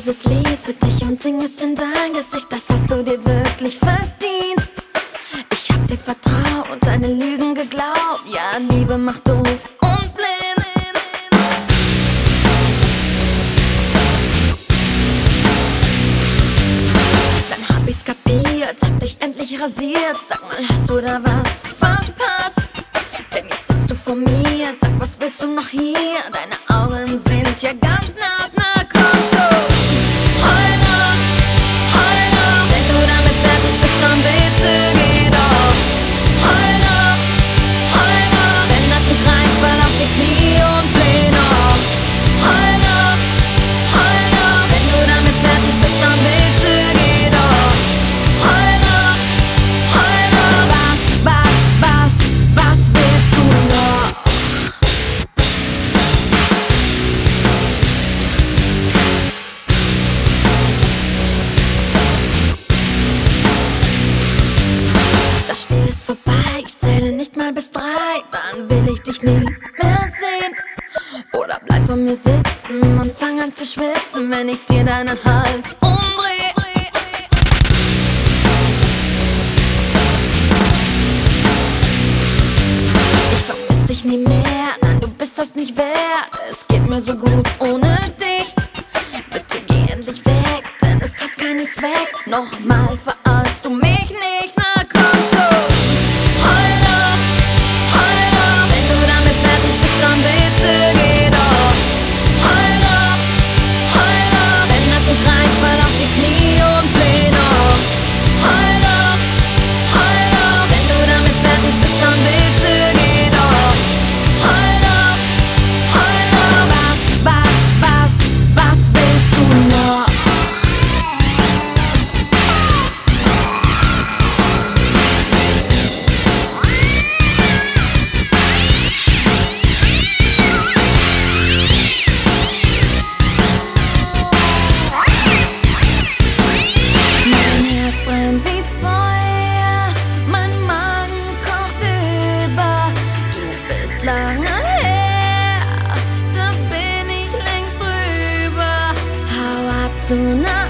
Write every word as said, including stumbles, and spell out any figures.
dieses Lied für dich und sing es in dein Gesicht. Das hast du dir wirklich verdient. Ich hab dir vertraut, deine Lügen geglaubt. Ja, Liebe macht doof und blind. Dann hab ich's kapiert, hab dich endlich rasiert. Sag mal, hast du da was verpasst? Denn jetzt sitzt du vor mir, sag, was willst du noch hier? Deine Augen sind ja ganz nass, na komm schon. Heul noch, heul noch, wenn du damit fertig bist, dann bitte geh doch. Heul noch, heul noch, wenn das nicht reicht, fall auf die Knie und fleh noch. Heul noch, heul noch, wenn du damit fertig bist, dann bitte geh doch. Heul noch, heul noch, was, was, was, was willst du noch? Das Spiel ist vorbei, ich zähle nicht mal bis drei, dann will ich dich nie mehr sehen. Oder bleib vor mir sitzen und fang an zu schwitzen, wenn ich dir deinen Hals umdreh. Ich vermiss dich nie mehr, nein, du bist das nicht wert. Es geht mir so gut ohne dich. Bitte geh endlich weg, denn es hat keinen Zweck. Nochmal verarschst du mich nicht, na komm schon. Heul noch, heul noch, wenn du damit fertig bist, dann bitte geh doch. Heul noch, heul noch, wenn das nicht reicht, fall auf die Knie und fleh noch. Heul noch, heul noch, wenn du damit fertig bist, dann bitte geh doch. Heul noch, heul noch, was, was, was, was willst du noch? Mein Herz brennt wie Feuer, mein Magen kocht über. Du bist lange her, da bin ich längst drüber. Hau ab zu nah.